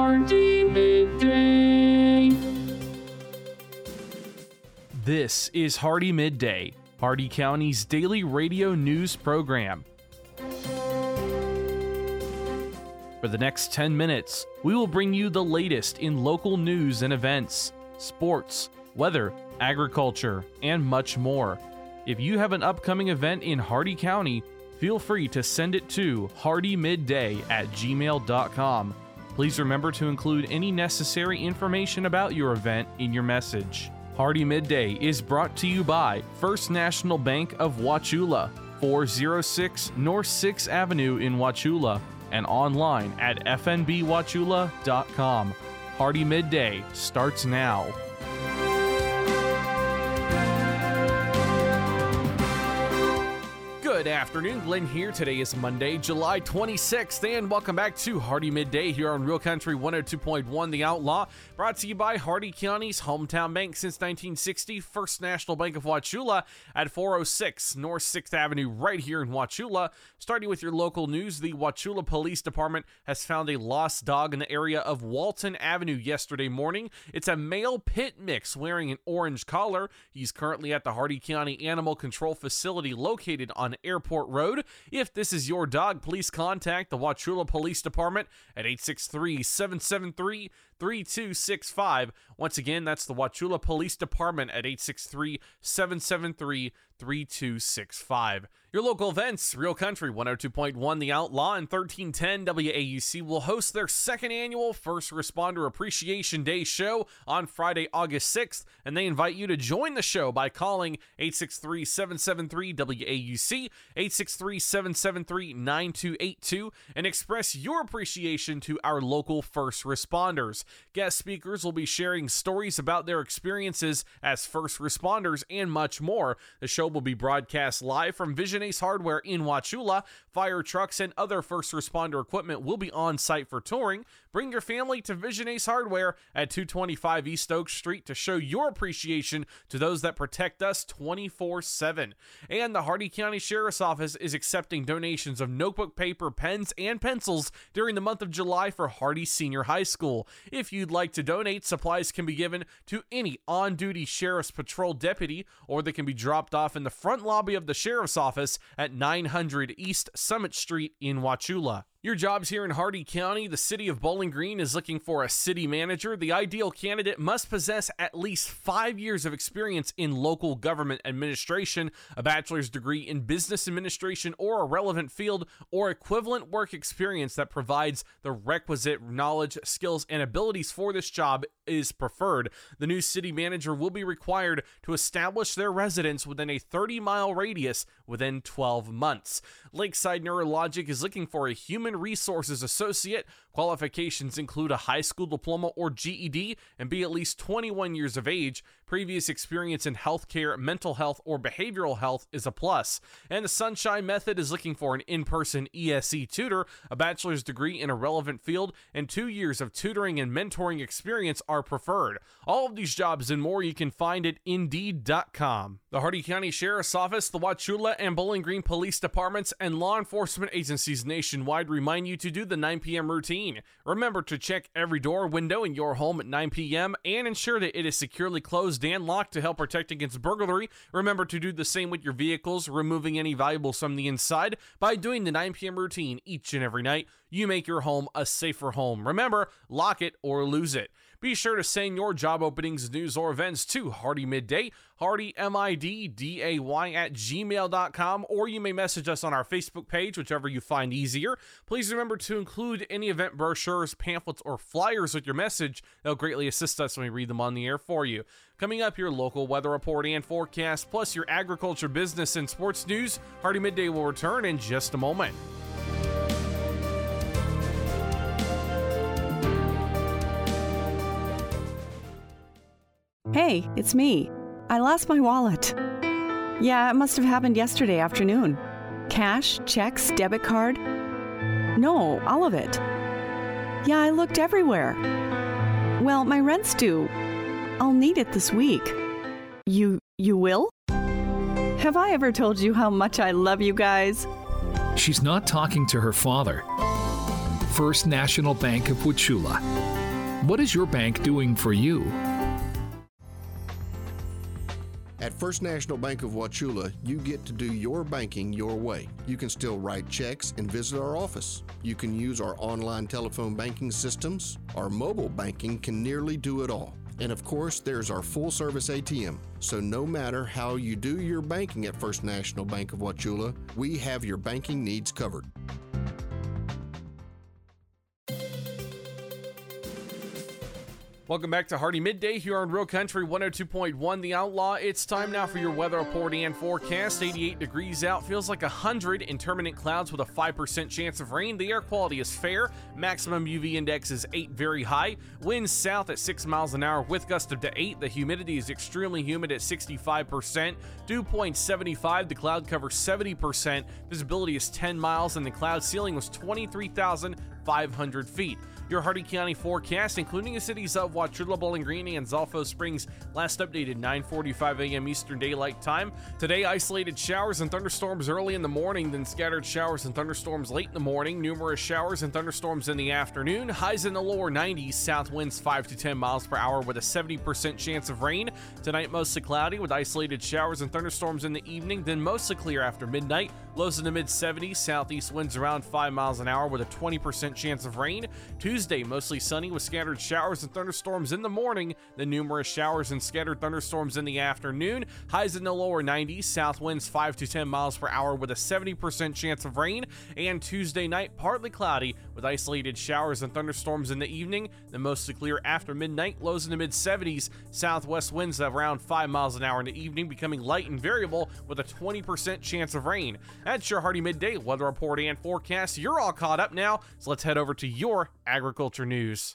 Hardy Midday. This is Hardy Midday, Hardy County's daily radio news program. For the next 10 minutes, we will bring you the latest in local news and events, sports, weather, agriculture, and much more. If you have an upcoming event in Hardy County, feel free to send it to hardymidday@gmail.com. Please remember to include any necessary information about your event in your message. Hardy Midday is brought to you by First National Bank of Wauchula, 406 North 6th Avenue in Wauchula, and online at fnbwauchula.com. Hardy Midday starts now. Good afternoon, Glenn here. Today is Monday, July 26th, and welcome back to Hardy Midday here on Real Country 102.1 The Outlaw, brought to you by Hardy County's hometown bank since 1960, First National Bank of Wauchula at 406 North 6th Avenue right here in Wauchula. Starting with your local news, the Wauchula Police Department has found a lost dog in the area of Walton Avenue yesterday morning. It's a male pit mix wearing an orange collar. He's currently at the Hardy County Animal Control Facility located on Airport Road. If this is your dog, please contact the Wauchula Police Department at 863-773-3265. Once again, that's the Wauchula Police Department at 863-773-3265. Your local events, Real Country 102.1 The Outlaw and 1310 WAUC will host their second annual First Responder Appreciation Day show on Friday, August 6th, and they invite you to join the show by calling 863-773-WAUC, 863-773-9282, and express your appreciation to our local first responders. Guest speakers will be sharing stories about their experiences as first responders and much more. The show will be broadcast live from Vision Ace Hardware in Wauchula. Fire trucks and other first responder equipment will be on site for touring. Bring your family to Vision Ace Hardware at 225 East Oak Street to show your appreciation to those that protect us 24/7. And the Hardy County Sheriff's Office is accepting donations of notebook paper, pens, and pencils during the month of July for Hardy Senior High School. If you'd like to donate, supplies can be given to any on-duty Sheriff's Patrol deputy, or they can be dropped off in the front lobby of the Sheriff's Office at 900 East Summit Street in Wauchula. Your jobs here in Hardy County. The City of Bowling Green is looking for a city manager. The ideal candidate must possess at least 5 years of experience in local government administration, a bachelor's degree in business administration or a relevant field, or equivalent work experience that provides the requisite knowledge, skills, and abilities for this job is preferred. The new city manager will be required to establish their residence within a 30-mile radius within 12 months. Lakeside Neurologic is looking for a human resources associate. Qualifications include a high school diploma or GED and be at least 21 years of age. Previous experience in healthcare, mental health, or behavioral health is a plus. And the Sunshine Method is looking for an in-person ESE tutor, a bachelor's degree in a relevant field, and 2 years of tutoring and mentoring experience are preferred. All of these jobs and more you can find at Indeed.com. The Hardy County Sheriff's Office, the Wauchula and Bowling Green Police Departments, and law enforcement agencies nationwide remind you to do the 9 p.m. routine. Remember to check every door and window in your home at 9 p.m. and ensure that it is securely closed and locked to help protect against burglary. Remember to do the same with your vehicles, removing any valuables from the inside. By doing the 9 p.m. routine each and every night, you make your home a safer home. Remember, lock it or lose it. Be sure to send your job openings, news, or events to Hardy Midday, hardymidday@gmail.com, or you may message us on our Facebook page, whichever you find easier. Please remember to include any event brochures, pamphlets, or flyers with your message. They'll greatly assist us when we read them on the air for you. Coming up, your local weather report and forecast, plus your agriculture, business, and sports news. Hardy Midday will return in just a moment. Hey, it's me. I lost my wallet. Yeah, it must have happened yesterday afternoon. Cash, checks, debit card. No, all of it. Yeah, I looked everywhere. Well, my rent's due. I'll need it this week. You will? Have I ever told you how much I love you guys? She's not talking to her father. First National Bank of Wauchula. What is your bank doing for you? At First National Bank of Wauchula, you get to do your banking your way. You can still write checks and visit our office. You can use our online telephone banking systems. Our mobile banking can nearly do it all. And of course, there's our full-service ATM. So no matter how you do your banking at First National Bank of Wauchula, we have your banking needs covered. Welcome back to Hardy Midday here on Real Country 102.1 The Outlaw. It's time now for your weather report and forecast. 88 degrees out, feels like 100, intermittent clouds with a 5% chance of rain. The air quality is fair. Maximum UV index is 8, very high. Winds south at 6 miles an hour with gusts up to 8. The humidity is extremely humid at 65%. Dew point 75. The cloud cover 70%. Visibility is 10 miles and the cloud ceiling was 23,500 feet. Your Hardy County forecast, including the cities of Wauchula, Bowling Green, and Zolfo Springs, last updated 9:45 a.m. Eastern Daylight Time. Today, isolated showers and thunderstorms early in the morning, then scattered showers and thunderstorms late in the morning. Numerous showers and thunderstorms in the afternoon. Highs in the lower 90s, south winds 5 to 10 miles per hour with a 70% chance of rain. Tonight, mostly cloudy with isolated showers and thunderstorms in the evening, then mostly clear after midnight. Lows in the mid-70s, southeast winds around 5 miles an hour with a 20% chance of rain. Tuesday, mostly sunny with scattered showers and thunderstorms in the morning, then numerous showers and scattered thunderstorms in the afternoon. Highs in the lower 90s, south winds 5 to 10 miles per hour with a 70% chance of rain. And Tuesday night, partly cloudy with isolated showers and thunderstorms in the evening, then mostly clear after midnight. Lows in the mid-70s, southwest winds around 5 miles an hour in the evening, becoming light and variable with a 20% chance of rain. That's your Hardy Midday weather report and forecast. You're all caught up now, so let's head over to your agriculture news.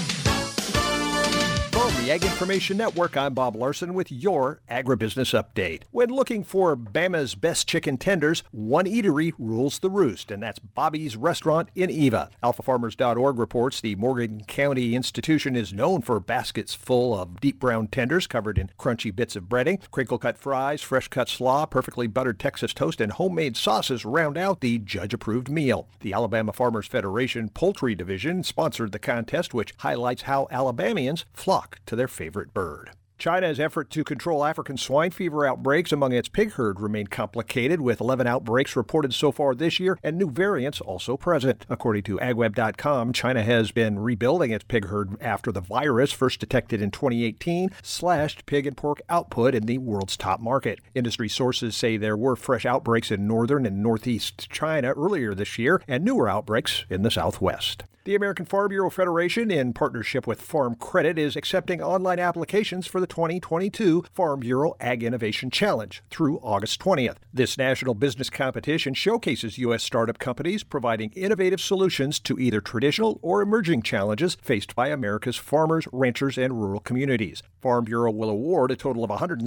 From the Ag Information Network, I'm Bob Larson with your Agribusiness Update. When looking for Bama's best chicken tenders, one eatery rules the roost, and that's Bobby's Restaurant in Eva. AlphaFarmers.org reports the Morgan County institution is known for baskets full of deep brown tenders covered in crunchy bits of breading. Crinkle-cut fries, fresh-cut slaw, perfectly buttered Texas toast, and homemade sauces round out the judge-approved meal. The Alabama Farmers Federation Poultry Division sponsored the contest, which highlights how Alabamians flock to their favorite bird. China's effort to control African swine fever outbreaks among its pig herd remain complicated, with 11 outbreaks reported so far this year and new variants also present. According to agweb.com, China has been rebuilding its pig herd after the virus, first detected in 2018, slashed pig and pork output in the world's top market. Industry sources say there were fresh outbreaks in northern and northeast China earlier this year and newer outbreaks in the southwest. The American Farm Bureau Federation, in partnership with Farm Credit, is accepting online applications for the 2022 Farm Bureau Ag Innovation Challenge through August 20th. This national business competition showcases U.S. startup companies providing innovative solutions to either traditional or emerging challenges faced by America's farmers, ranchers, and rural communities. Farm Bureau will award a total of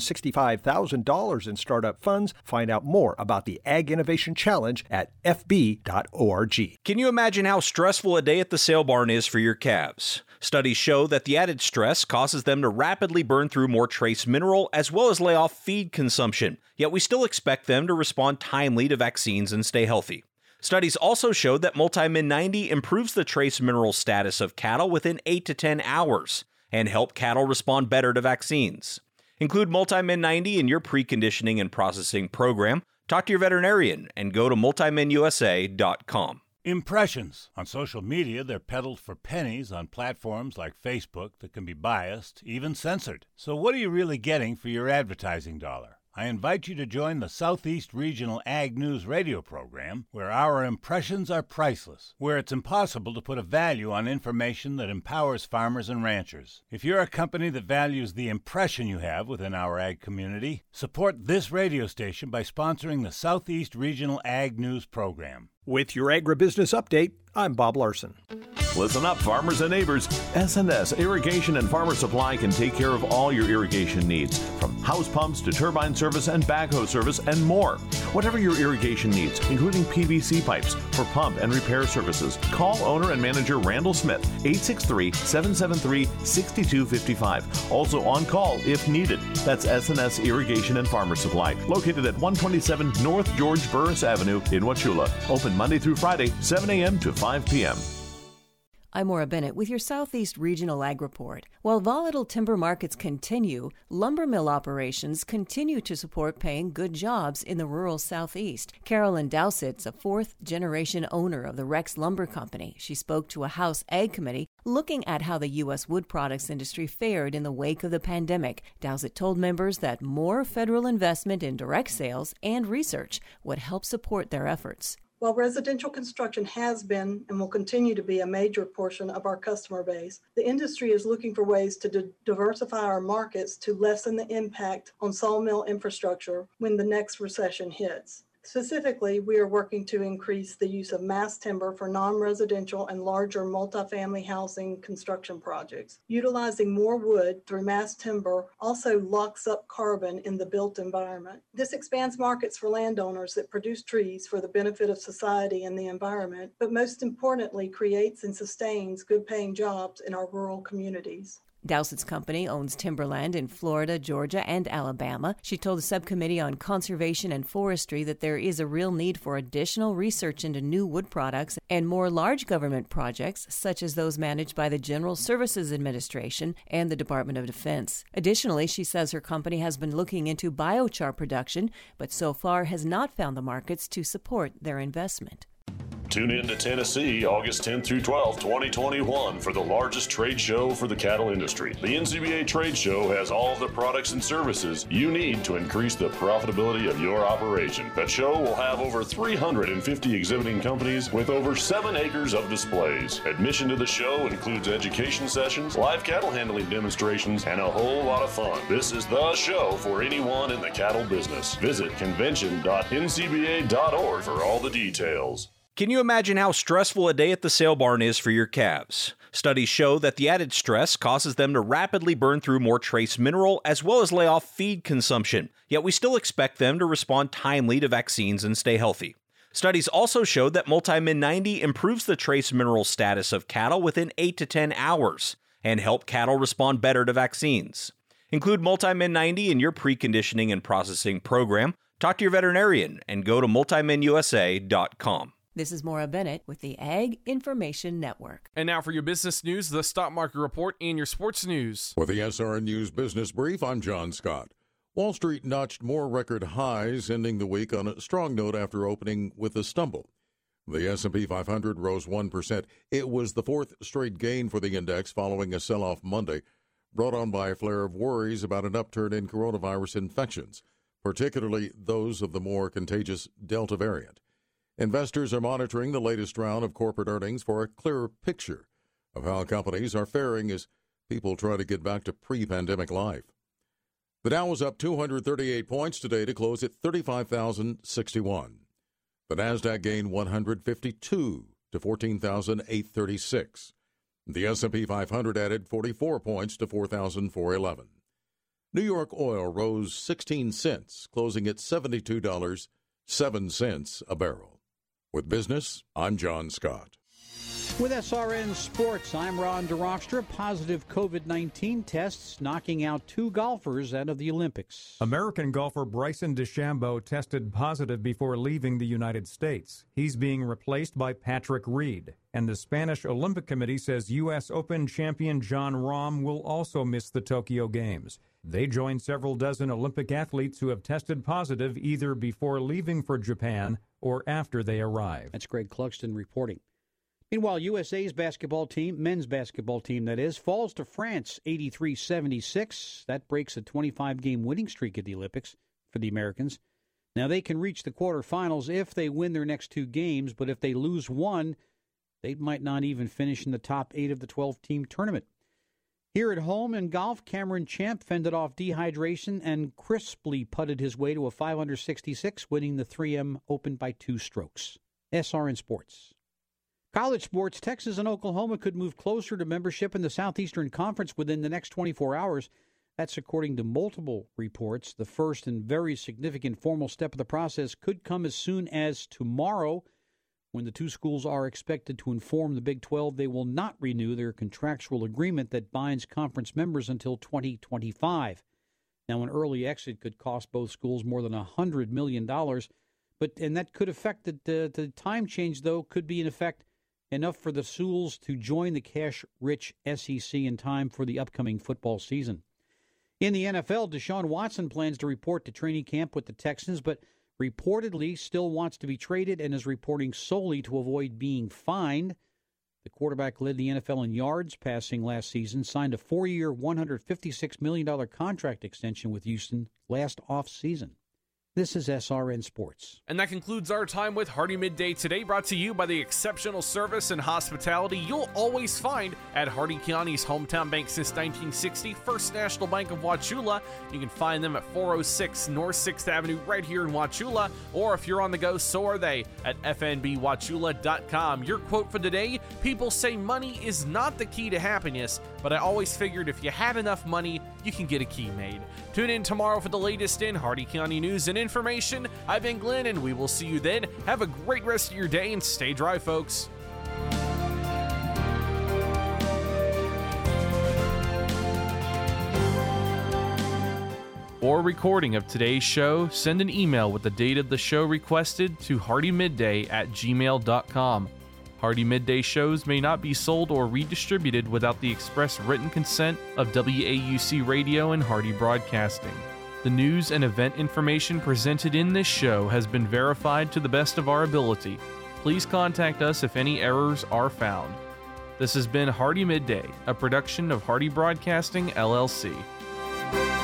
$165,000 in startup funds. Find out more about the Ag Innovation Challenge at fb.org. Can you imagine how stressful a day at the sale barn is for your calves? Studies show that the added stress causes them to rapidly burn through more trace mineral as well as lay off feed consumption, yet we still expect them to respond timely to vaccines and stay healthy. Studies also showed that Multimin 90 improves the trace mineral status of cattle within 8 to 10 hours and help cattle respond better to vaccines. Include Multimin 90 in your preconditioning and processing program. Talk to your veterinarian and go to multiminusa.com. Impressions. On social media, they're peddled for pennies on platforms like Facebook that can be biased, even censored. So what are you really getting for your advertising dollar? I invite you to join the Southeast Regional Ag News radio program, where our impressions are priceless, where it's impossible to put a value on information that empowers farmers and ranchers. If you're a company that values the impression you have within our ag community, support this radio station by sponsoring the Southeast Regional Ag News program. With your Agribusiness Update, I'm Bob Larson. Listen up, farmers and neighbors. S&S Irrigation and Farmer Supply can take care of all your irrigation needs, from house pumps to turbine service and backhoe service and more. Whatever your irrigation needs, including PVC pipes for pump and repair services, call owner and manager Randall Smith, 863-773-6255. Also on call if needed. That's S&S Irrigation and Farmer Supply, located at 127 North George Burris Avenue in Wauchula. Open Monday through Friday, 7 a.m. to 5 p.m. I'm Maura Bennett with your Southeast Regional Ag Report. While volatile timber markets continue, lumber mill operations continue to support paying good jobs in the rural Southeast. Carolyn Dowsett's a fourth-generation owner of the Rex Lumber Company. She spoke to a House Ag Committee looking at how the U.S. wood products industry fared in the wake of the pandemic. Dowsett told members that more federal investment in direct sales and research would help support their efforts. While residential construction has been and will continue to be a major portion of our customer base, the industry is looking for ways to diversify our markets to lessen the impact on sawmill infrastructure when the next recession hits. Specifically, we are working to increase the use of mass timber for non-residential and larger multifamily housing construction projects. Utilizing more wood through mass timber also locks up carbon in the built environment. This expands markets for landowners that produce trees for the benefit of society and the environment, but most importantly, creates and sustains good-paying jobs in our rural communities. Dowsett's company owns timberland in Florida, Georgia, and Alabama. She told the Subcommittee on Conservation and Forestry that there is a real need for additional research into new wood products and more large government projects, such as those managed by the General Services Administration and the Department of Defense. Additionally, she says her company has been looking into biochar production, but so far has not found the markets to support their investment. Tune in to Tennessee August 10th through 12th, 2021 for the largest trade show for the cattle industry. The NCBA Trade Show has all of the products and services you need to increase the profitability of your operation. The show will have over 350 exhibiting companies with over 7 acres of displays. Admission to the show includes education sessions, live cattle handling demonstrations, and a whole lot of fun. This is the show for anyone in the cattle business. Visit convention.ncba.org for all the details. Can you imagine how stressful a day at the sale barn is for your calves? Studies show that the added stress causes them to rapidly burn through more trace mineral as well as lay off feed consumption, yet we still expect them to respond timely to vaccines and stay healthy. Studies also showed that Multimin 90 improves the trace mineral status of cattle within 8 to 10 hours and help cattle respond better to vaccines. Include Multimin 90 in your preconditioning and processing program. Talk to your veterinarian and go to multiminusa.com. This is Maura Bennett with the Ag Information Network. And now for your business news, the stock market report, and your sports news. With the SRN News Business Brief, I'm John Scott. Wall Street notched more record highs, ending the week on a strong note after opening with a stumble. The S&P 500 rose 1%. It was the fourth straight gain for the index following a sell-off Monday, brought on by a flare of worries about an upturn in coronavirus infections, particularly those of the more contagious Delta variant. Investors are monitoring the latest round of corporate earnings for a clearer picture of how companies are faring as people try to get back to pre-pandemic life. The Dow was up 238 points today to close at 35,061. The Nasdaq gained 152 to 14,836. The S&P 500 added 44 points to 4,411. New York oil rose 16 cents, closing at $72.07 a barrel. With business, I'm John Scott. With SRN Sports, I'm Ron DeRockstra. Positive COVID-19 tests knocking out 2 golfers out of the Olympics. American golfer Bryson DeChambeau tested positive before leaving the United States. He's being replaced by Patrick Reed. And the Spanish Olympic Committee says U.S. Open champion Jon Rahm will also miss the Tokyo Games. They join several dozen Olympic athletes who have tested positive either before leaving for Japan or after they arrive. That's Greg Clugston reporting. Meanwhile, USA's basketball team, men's basketball team that is, falls to France 83-76. That breaks a 25-game winning streak at the Olympics for the Americans. Now they can reach the quarterfinals if they win their next 2 games, but if they lose one, they might not even finish in the top 8 of the 12-team tournament. Here at home in golf, Cameron Champ fended off dehydration and crisply putted his way to a 566, winning the 3M Open by 2 strokes. SRN Sports. College sports, Texas and Oklahoma could move closer to membership in the Southeastern Conference within the next 24 hours. That's according to multiple reports. The first and very significant formal step of the process could come as soon as tomorrow, when the 2 schools are expected to inform the Big 12 they will not renew their contractual agreement that binds conference members until 2025. Now, an early exit could cost both schools more than $100 million, and that could affect the time change, though, could be in effect enough for the Sewells to join the cash-rich SEC in time for the upcoming football season. In the NFL, Deshaun Watson plans to report to training camp with the Texans, but reportedly still wants to be traded and is reporting solely to avoid being fined. The quarterback led the NFL in yards passing last season, signed a 4-year, $156 million contract extension with Houston last offseason. This is SRN Sports. And that concludes our time with Hardee Midday today, brought to you by the exceptional service and hospitality you'll always find at Hardee County's hometown bank since 1960, First National Bank of Wauchula. You can find them at 406 North 6th Avenue right here in Wauchula, or if you're on the go, so are they at fnbwauchula.com. Your quote for today: people say money is not the key to happiness, but I always figured if you had enough money, you can get a key made. Tune in tomorrow for the latest in Hardee County news and information. I've been Glenn, and we will see you then. Have a great rest of your day and stay dry, folks. For a recording of today's show, send an email with the date of the show requested to hardeemidday@gmail.com. Hardee Midday shows may not be sold or redistributed without the express written consent of WAUC Radio and Hardee Broadcasting. The news and event information presented in this show has been verified to the best of our ability. Please contact us if any errors are found. This has been Hardee Midday, a production of Hardee Broadcasting, LLC.